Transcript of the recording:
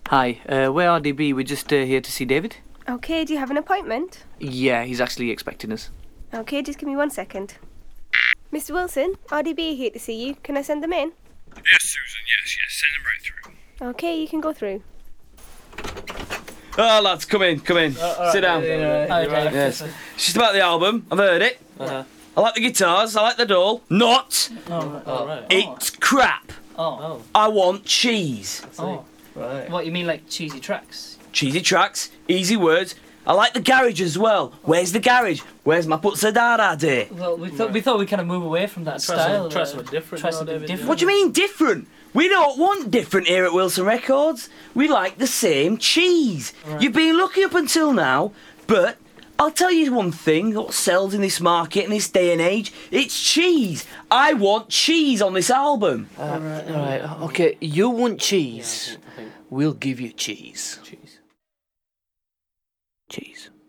Hi, we're RDB. We're just here to see David. Okay, do you have an appointment? Yeah, he's actually expecting us. Okay, just give me 1 second. Mr. Wilson, RDB here to see you. Can I send them in? Yes, Susan, yes, send them right through. Okay, you can go through. Oh, lads, come in. Sit down. Yes. It's just about the album. I've heard it. Uh-huh. I like the guitars. I like the doll. Not. Right. It's crap. Oh. I want cheese. Oh. Right. What, you mean like cheesy tracks? Cheesy tracks, easy words. I like the garage as well. Where's the garage? Where's my putzadara day? Well, we thought we'd kind of move away from that style. Try something different. Try now, something David. different. What do you mean different? We don't want different here at Wilson Records. We like the same cheese. Right. You've been lucky up until now, but I'll tell you one thing, what sells in this market in this day and age, it's cheese. I want cheese on this album. All right. Okay, you want cheese. We'll give you cheese. Cheese.